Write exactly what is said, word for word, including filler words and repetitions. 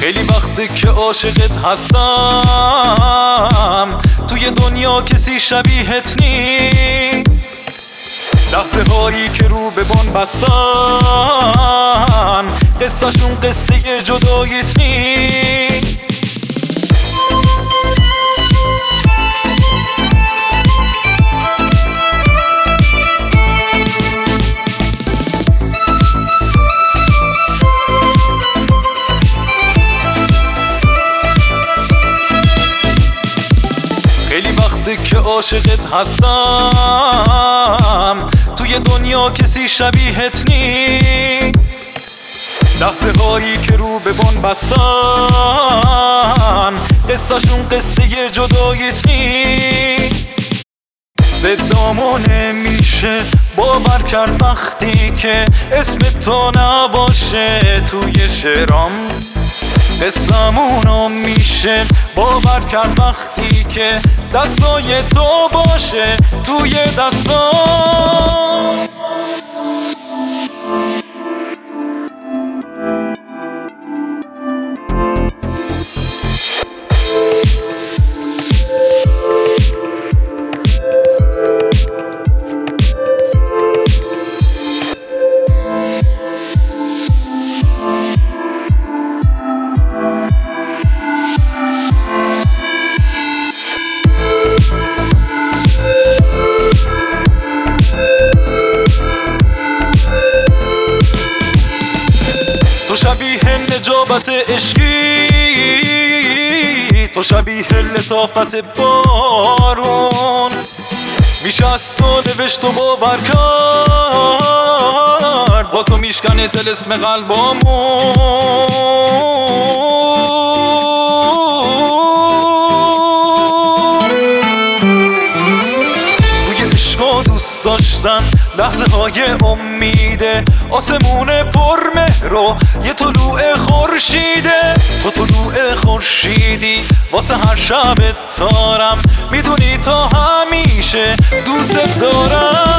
خیلی وقته که عاشقت هستم، توی دنیا کسی شبیهت نیست. لحظه هایی که رو به بن بستن، قصهشون قصه جداییت نیست. خیلی وقته که عاشقت هستم، توی دنیا کسی شبیهت نیست. لحظه هایی که رو به بن بستن، قصهشون قصه جداییت نیست. صدامو نمیشه باور کرد وقتی که اسم تو نباشه توی شعرام. قصه‌مونو میشه باور کرد وقتی که دستای تو باشه توی دستام. تو شبیه نجابت عشقی، تو شبیه لطافت بارون. میشه از تو نوشت و باور کرد، با تو میشکنه طلسم قلبامون. روی عشق و دوست داشتن لحظه های امیده، آسمون پر مهر و یه طلوع خورشیده. تو طلوع خورشیدی واسه هر شب تارم، میدونی تا همیشه دوست دارم.